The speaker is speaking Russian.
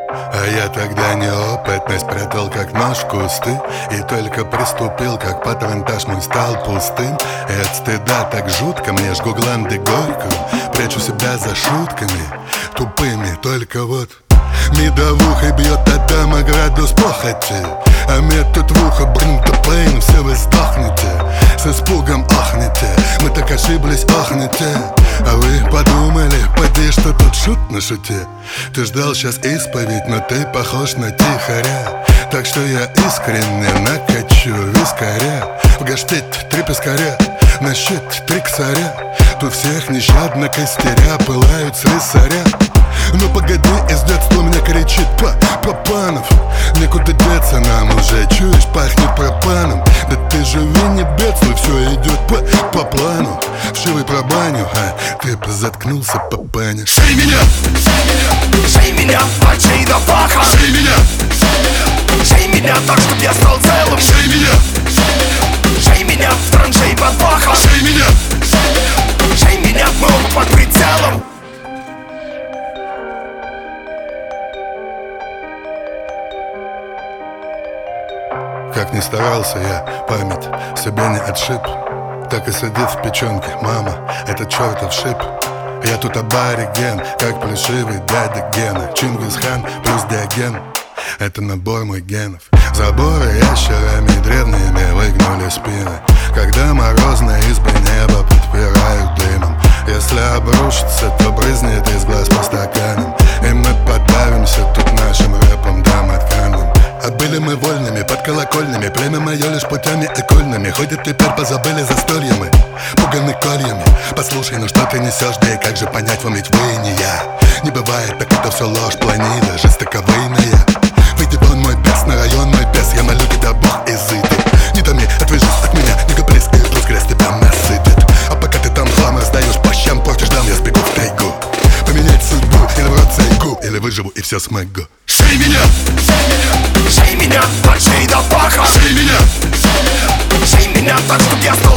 А я тогда неопытно спрятал как нож в кусты, и только приступил, как патронтаж мой стал пустым. И от стыда так жутко мне жгу гланды горькую, прячу себя за шутками тупыми. Только вот медовухой бьет Адама градус похоти, а метод в ухо бринта пейн, все вы сдохнете, с испугом ахнете. Мы так ошиблись, ахнете. А вы подумали, поди, что тут шут на шуте. Ты ждал сейчас исповедь, но ты похож на тихаря. Так что я искренне накачу вискаря. В гаштить 3 пескаря, на щит 3 косаря. Тут всех нещадно костеря пылают слесаря. Ну погоди, из детства мне кричит Папанов. Некуда деться нам уже, чуешь, пахнет пропаном. Да ты живи, не бедствуй, все идет по плану. Вшивый про баню, а ты заткнулся, папаня. Шей меня, шей меня, от шеи до паха. Шей меня, шей меня так, чтоб я стал целым. шей меня, шей меня в траншеи под пахом. шей меня, шей меня, мы оба под прицелом. Как ни старался я, память себе не отшиб. Так и сидит в печенке, мама, это чертов шип. Я тут абориген, как плешивый дядя Гена. Чингисхан плюс Диоген, это набор мой генов. Заборы ящерами древними выгнули спины, когда морозные избы неба подпирают дымом. Если обрушится, то брызнет из глаз по стаканам, и мы подавимся тут нашим рэпом домотканым. А были мы вольными, под колокольными, племя мое лишь путями окольными. Ходят теперь, позабыли застолья мы, пуганы кольями. Послушай, ну что ты несешь, да и как же понять вам, ведь вы и не я. Не бывает, так это все ложь, планида жестоковыйная. Выйди вон, мой бес, на район мой бес, я молю тебя, Бог изыдет. Не томи, отвяжись от меня, не каприз, и плюс грязь тебя насытит. А пока ты там хлам раздаешь, по щам портишь дам, я сбегу в тайгу. Поменять судьбу, или в рот зайгу, или выживу и все смогу. Шей меня, шей меня, от шеи до паха. Шей меня, шей меня так, чтоб я стал